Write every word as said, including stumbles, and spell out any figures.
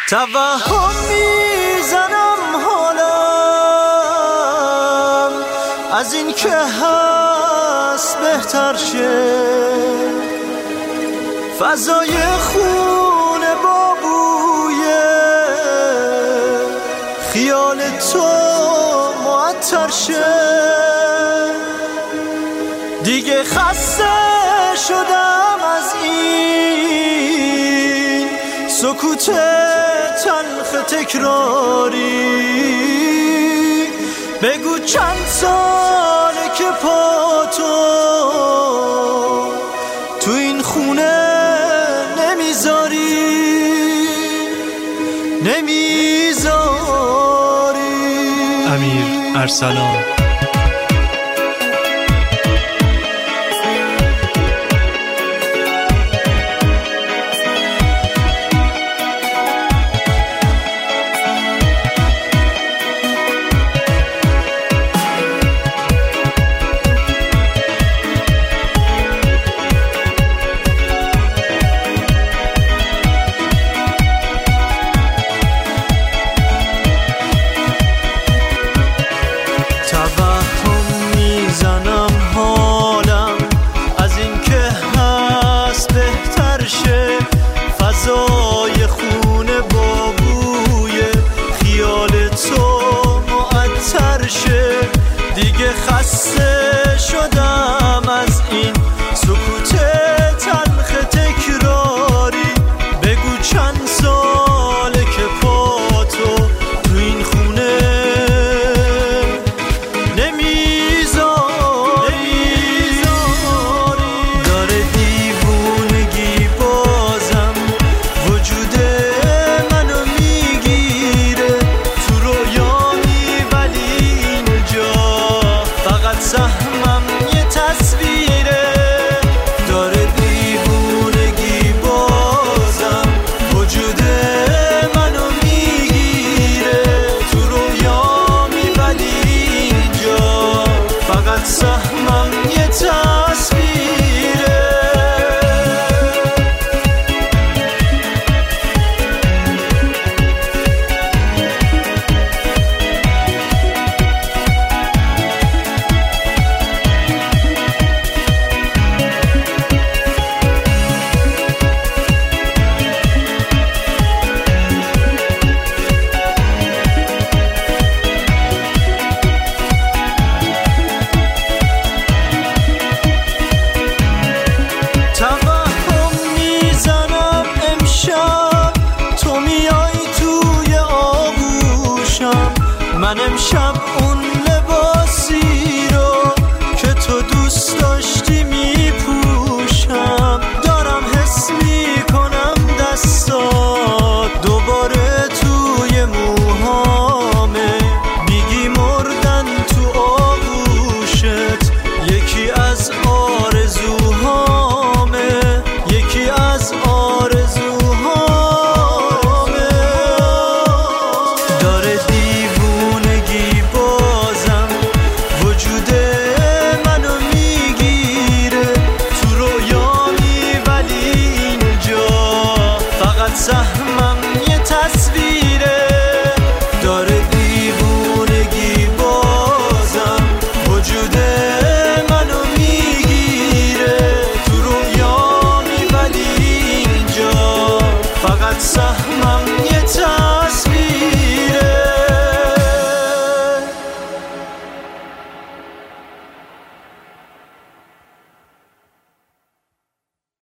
توهم میزنم حالم از این که هست بهتر شه، فضای خونه با بوی خیال تو معطر شه. دیگه خسته شدم از این سکوت تلخ تکراری. بگو چند ساله که پا تو تو این خونه نمیذاری نمیذاری. امیر ارسلان. فضای خونه با بوی خیال تو معطر شه. دیگه خسته شدم از این سکوت تلخ تکراری. بگو چند ساله که پا تو تو این خونه نمیذاری. داره دیوونگی بازم وجود منو میگیره تو رویانی، ولی اینجا فقط سهمم یه تصویره. داره دیوونگی بازم وجود منو میگیره تو رویانی، ولی اینجا فقط سهمم یه تصویره. توهم میزنم امشب تو میای توی آغوشم. من امشب اون لباسی رو که تو دوست داشتی میپوشم. دارم حس میکنم دستات دوباره توی موهامه. میگی مردن تو آغوشت یکی از آرزوهامه، یکی از آرزوهامه. داره دیوونگی بازم وجود منو میگیره تو رویانی، ولی اینجا فقط سهمم یه تصویره. داره دیوونگی بازم وجود منو میگیره تو رویانی، ولی اینجا فقط سهمم یه